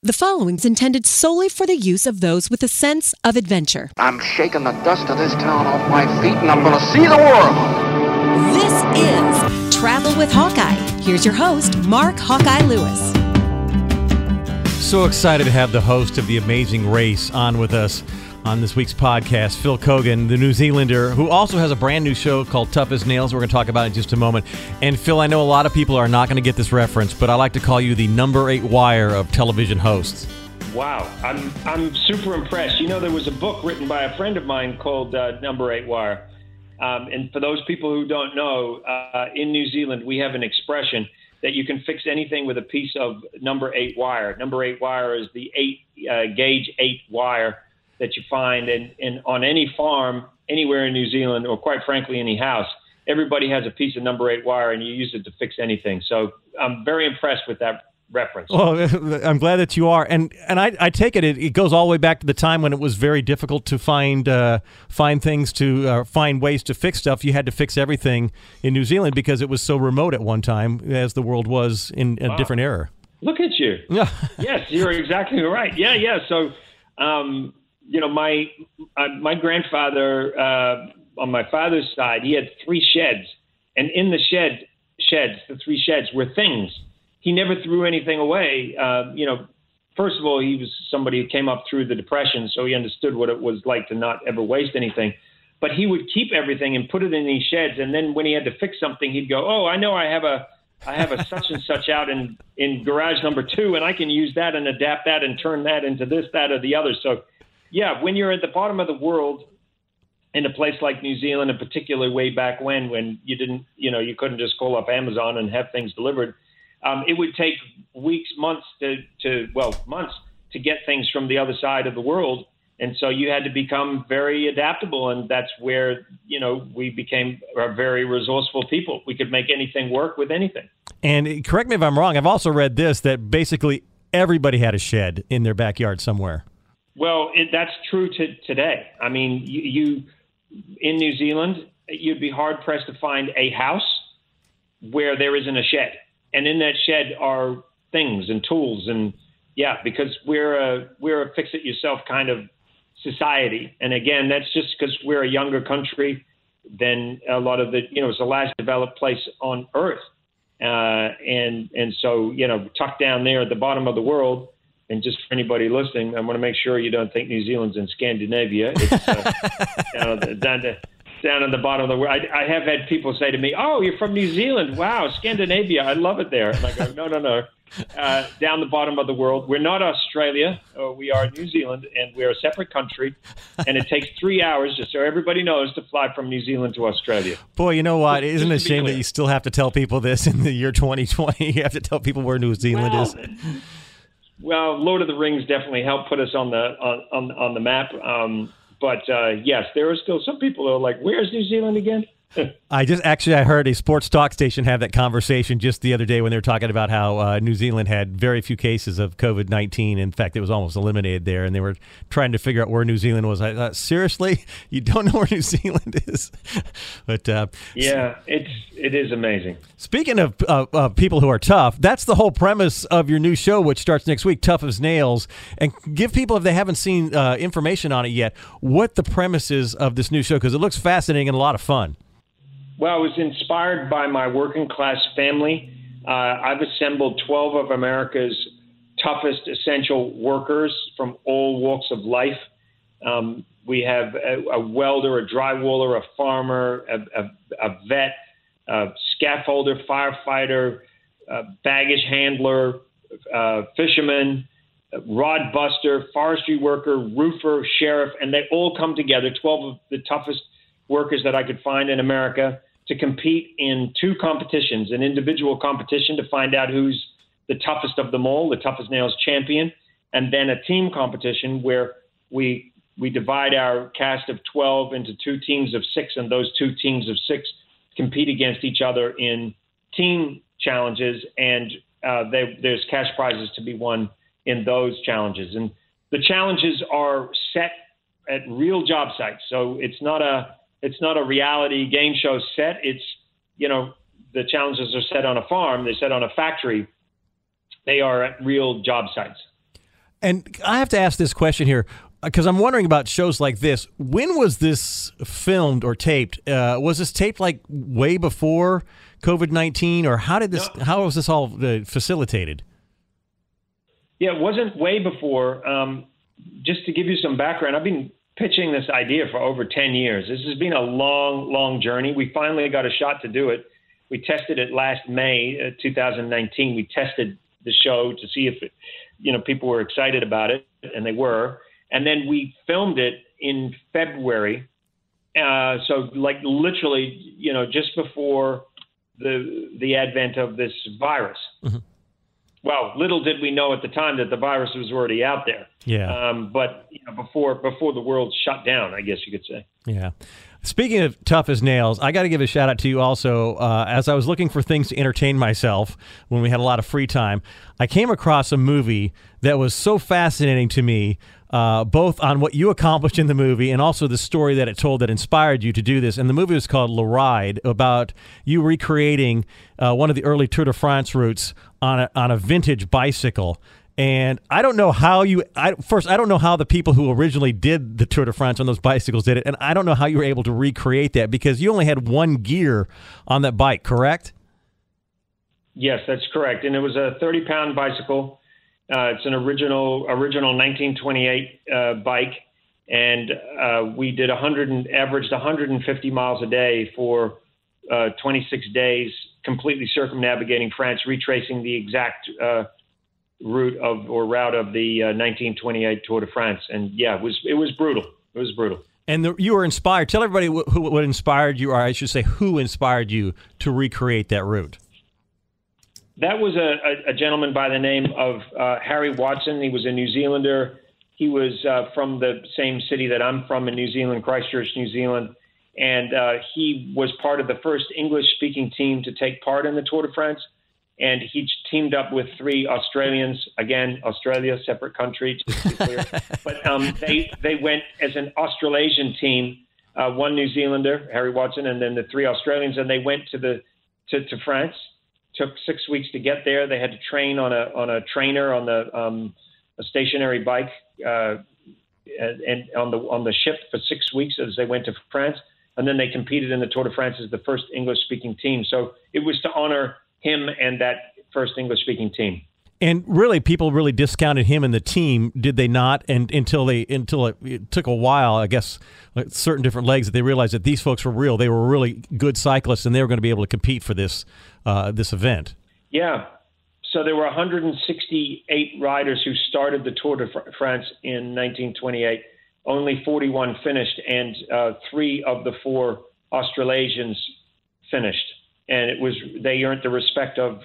The following is intended solely for the use of those with a sense of adventure. I'm shaking the dust of this town off my feet, and I'm going to see the world. This is Travel with Hawkeye. Here's your host, Mark Hawkeye Lewis. So excited to have the host of The Amazing Race on with us on this week's podcast, Phil Keoghan, the New Zealander, who also has a brand new show called Tough as Nails. We're going to talk about it in just a moment. And Phil, I know a lot of people are not going to get this reference, but I like to call you the number 8 wire of television hosts. Wow, I'm super impressed. You know, there was a book written by a friend of mine called Number 8 Wire. And for those people who don't know, in New Zealand, we have an expression that you can fix anything with a piece of number 8 wire. Number 8 wire is the gauge 8 wire that you find in on any farm anywhere in New Zealand, or quite frankly, any house. Everybody has a piece of number 8 wire, and you use it to fix anything. So I'm very impressed with that reference. Well, I'm glad that you are. And I take it goes all the way back to the time when it was very difficult to find things to find ways to fix stuff. You had to fix everything in New Zealand because it was so remote at one time, as the world was in a different era. Look at you. Yeah. Yes, you're exactly right. Yeah. So, you know, my grandfather on my father's side, he had 3 sheds, and in the the 3 sheds were things. He never threw anything away. You know, first of all, he was somebody who came up through the Depression, so he understood what it was like to not ever waste anything. But he would keep everything and put it in these sheds, and then when he had to fix something, he'd go, "Oh, I know, I have a such and such out in garage number 2, and I can use that and adapt that and turn that into this, that, or the other." So, yeah, when you're at the bottom of the world, in a place like New Zealand, and particularly way back when you didn't, you couldn't just call up Amazon and have things delivered. It would take weeks, months months to get things from the other side of the world. And so you had to become very adaptable. And that's where, we became a very resourceful people. We could make anything work with anything. And correct me if I'm wrong, I've also read this, that basically everybody had a shed in their backyard somewhere. Well, that's true today. I mean, you in New Zealand, you'd be hard-pressed to find a house where there isn't a shed. And in that shed are things and tools, and because we're a fix-it-yourself kind of society. And again, that's just because we're a younger country than a lot of it's the last developed place on Earth, and so tucked down there at the bottom of the world. And just for anybody listening, I want to make sure you don't think New Zealand's in Scandinavia. It's down at the bottom of the world. I have had people say to me, "Oh, you're from New Zealand. Wow, Scandinavia. I love it there." And I go, No. Down the bottom of the world. We're not Australia. We are New Zealand, and we're a separate country. And it takes 3 hours, just so everybody knows, to fly from New Zealand to Australia. Boy, you know what? Isn't it a shame that you still have to tell people this in the year 2020? You have to tell people where New Zealand is. Well, Lord of the Rings definitely helped put us on the map. But yes, there are still some people who are like, "Where's New Zealand again?" I heard a sports talk station have that conversation just the other day when they were talking about how New Zealand had very few cases of COVID-19. In fact, it was almost eliminated there, and they were trying to figure out where New Zealand was. I thought, seriously, you don't know where New Zealand is? But it is amazing. Speaking of people who are tough, that's the whole premise of your new show, which starts next week, Tough as Nails. And give people, if they haven't seen information on it yet, what the premise is of this new show, because it looks fascinating and a lot of fun. Well, I was inspired by my working class family. I've assembled 12 of America's toughest essential workers from all walks of life. We have a welder, a drywaller, a farmer, a vet, a scaffolder, firefighter, baggage handler, fisherman, rod buster, forestry worker, roofer, sheriff, and they all come together, 12 of the toughest workers that I could find in America, to compete in 2 competitions, an individual competition to find out who's the toughest of them all, the Tough as Nails champion, and then a team competition where we divide our cast of 12 into 2 teams of 6, and those 2 teams of 6 compete against each other in team challenges, and there's cash prizes to be won in those challenges. And the challenges are set at real job sites, so it's not a reality game show set. It's, the challenges are set on a farm. They're set on a factory. They are at real job sites. And I have to ask this question here, because I'm wondering about shows like this. When was this filmed or taped? Was this taped like way before COVID-19, or how was this all facilitated? Yeah, it wasn't way before. Just to give you some background, I've been pitching this idea for over 10 years. This has been a long, long journey. We finally got a shot to do it. We tested it last May 2019. We tested the show to see if people were excited about it, and they were. And then we filmed it in February. So like literally, just before the advent of this virus. Mm-hmm. Well, little did we know at the time that the virus was already out there. Yeah. But before the world shut down, I guess you could say. Yeah. Speaking of tough as nails, I got to give a shout out to you also. As I was looking for things to entertain myself when we had a lot of free time, I came across a movie that was so fascinating to me, both on what you accomplished in the movie and also the story that it told that inspired you to do this. And the movie was called Le Ride, about you recreating one of the early Tour de France routes on a vintage bicycle. And I don't know how I don't know how the people who originally did the Tour de France on those bicycles did it. And I don't know how you were able to recreate that, because you only had one gear on that bike, correct? Yes, that's correct. And it was a 30-pound bicycle. It's an original 1928 bike. And we did averaged 150 miles a day for 26 days, completely circumnavigating France, retracing the exact route of the 1928 Tour de France. And yeah, it was brutal. It was brutal. And you were inspired. Tell everybody what inspired you, or I should say who inspired you to recreate that route. That was a gentleman by the name of Harry Watson. He was a New Zealander. He was from the same city that I'm from in New Zealand, Christchurch, New Zealand. And he was part of the first English-speaking team to take part in the Tour de France. And he teamed up with 3 Australians. Again, Australia, separate country, just to be clear. But they went as an Australasian team, 1 New Zealander, Harry Watson, and then the 3 Australians. And they went to France. Took 6 weeks to get there. They had to train on a trainer on a stationary bike and on the ship for 6 weeks as they went to France. And then they competed in the Tour de France as the first English-speaking team. So it was to honor him and that first English-speaking team. And really, people really discounted him and the team, did they not? And until it took a while, I guess, like certain different legs, that they realized that these folks were real. They were really good cyclists, and they were going to be able to compete for this event. Yeah. So there were 168 riders who started the Tour de France in 1928. Only 41 finished, and 3 of the 4 Australasians finished. And they earned the respect of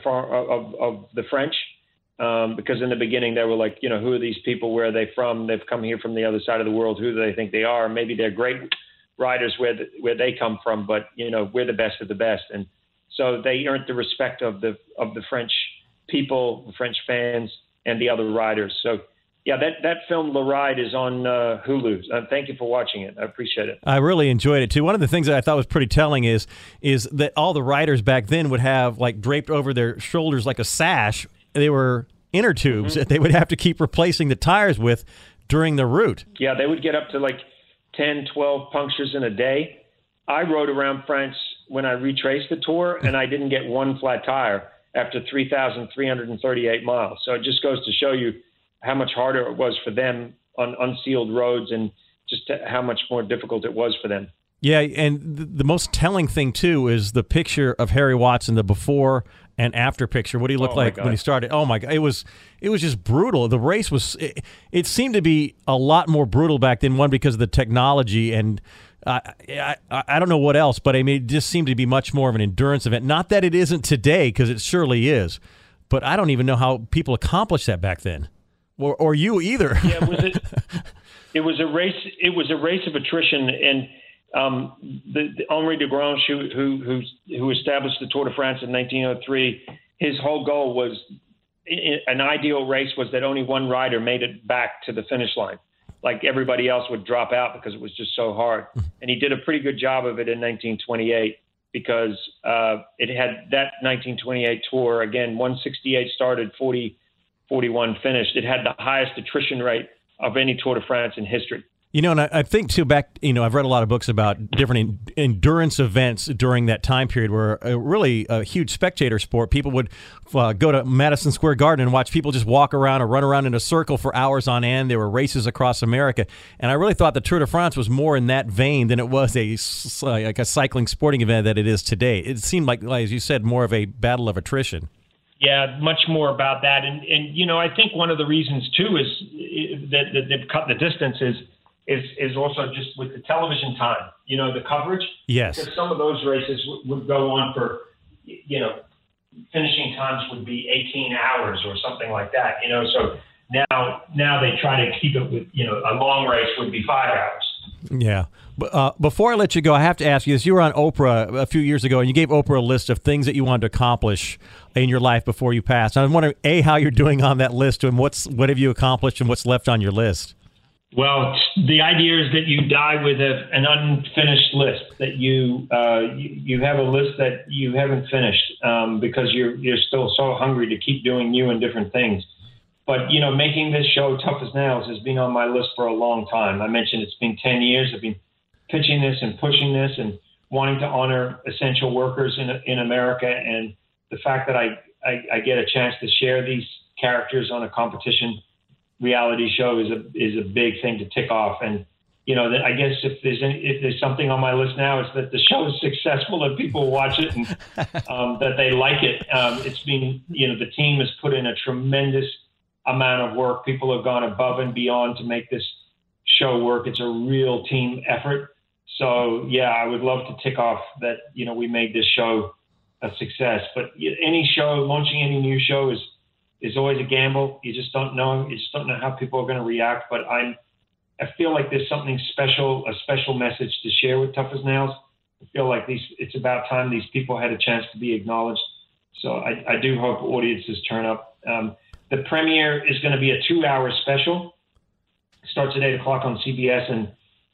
the French, because in the beginning they were like, who are these people? Where are they from? They've come here from the other side of the world. Who do they think they are? Maybe they're great riders where they come from, but we're the best of the best. And so they earned the respect of the French people, the French fans, and the other riders. So yeah, that film Le Ride is on Hulu. Thank you for watching it. I appreciate it. I really enjoyed it too. One of the things that I thought was pretty telling is that all the riders back then would have like draped over their shoulders like a sash. They were inner tubes that they would have to keep replacing the tires with during the route. Yeah, they would get up to like 10, 12 punctures in a day. I rode around France when I retraced the tour, and I didn't get one flat tire after 3,338 miles. So it just goes to show you how much harder it was for them on unsealed roads, and just how much more difficult it was for them. Yeah, and the most telling thing, too, is the picture of Harry Watson, the before and after picture. What he looked like when he started. Oh, my God. It was just brutal. The race was – it seemed to be a lot more brutal back then, one, because of the technology, and I don't know what else, but I mean, it just seemed to be much more of an endurance event. Not that it isn't today, because it surely is, but I don't even know how people accomplished that back then. Or you either. Yeah, it was a race. It was a race of attrition, and the Henri de Grange, who established the Tour de France in 1903, his whole goal was, an ideal race was that only one rider made it back to the finish line. Like everybody else would drop out because it was just so hard. And he did a pretty good job of it in 1928, because it had that 1928 tour again. 168 started, 40 41 finished. It had the highest attrition rate of any Tour de France in history. You know, and I think, too, I've read a lot of books about different endurance events during that time period where really a huge spectator sport. People would go to Madison Square Garden and watch people just walk around or run around in a circle for hours on end. There were races across America. And I really thought the Tour de France was more in that vein than it was a cycling sporting event that it is today. It seemed like, as you said, more of a battle of attrition. Yeah, much more about that. And I think one of the reasons, too, is that they've cut the distance is also just with the television time, the coverage. Yes. Because some of those races would go on for, finishing times would be 18 hours or something like that, So now they try to keep it with, a long race would be 5 hours. Yeah. But before I let you go, I have to ask you this. You were on Oprah a few years ago, and you gave Oprah a list of things that you wanted to accomplish in your life before you passed. I'm wondering, A, how you're doing on that list, and what have you accomplished and what's left on your list? Well, the idea is that you die with an unfinished list, that you have a list that you haven't finished because you're still so hungry to keep doing new and different things. But, making this show, Tough as Nails, has been on my list for a long time. I mentioned it's been 10 years. I've been pitching this and pushing this and wanting to honor essential workers in America. And the fact that I get a chance to share these characters on a competition reality show is a big thing to tick off. And I guess if there's something on my list now, it's that the show is successful, that people watch it and that they like it. It's been the team has put in a tremendous amount of work. People have gone above and beyond to make this show work. It's a real team effort. So yeah, I would love to tick off that we made this show a success. But launching any new show is always a gamble. You just don't know. You just don't know how people are going to react. But I feel like there's something special, a special message to share with Tough as Nails. I feel like it's about time these people had a chance to be acknowledged. So I do hope audiences turn up. The premiere is going to be a 2-hour special. It starts at 8 o'clock on CBS and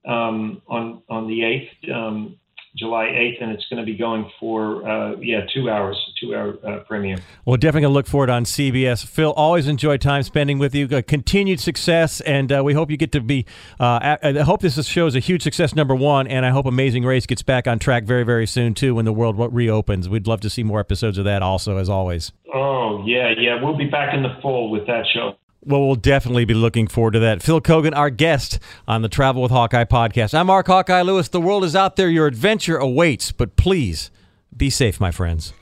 on the 8th, July 8th, and it's going to be going for 2 hours, 2-hour premiere. Well, definitely going to look forward on CBS. Phil, always enjoy time spending with you. Continued success, and we hope you get to be. I hope this show is a huge success, number one, and I hope Amazing Race gets back on track very, very soon too when the world reopens. We'd love to see more episodes of that, also, as always. Oh yeah, we'll be back in the fold with that show. Well, we'll definitely be looking forward to that. Phil Kogan, our guest on the Travel with Hawkeye podcast. I'm Mark Hawkeye Lewis. The world is out there. Your adventure awaits, but please be safe, my friends.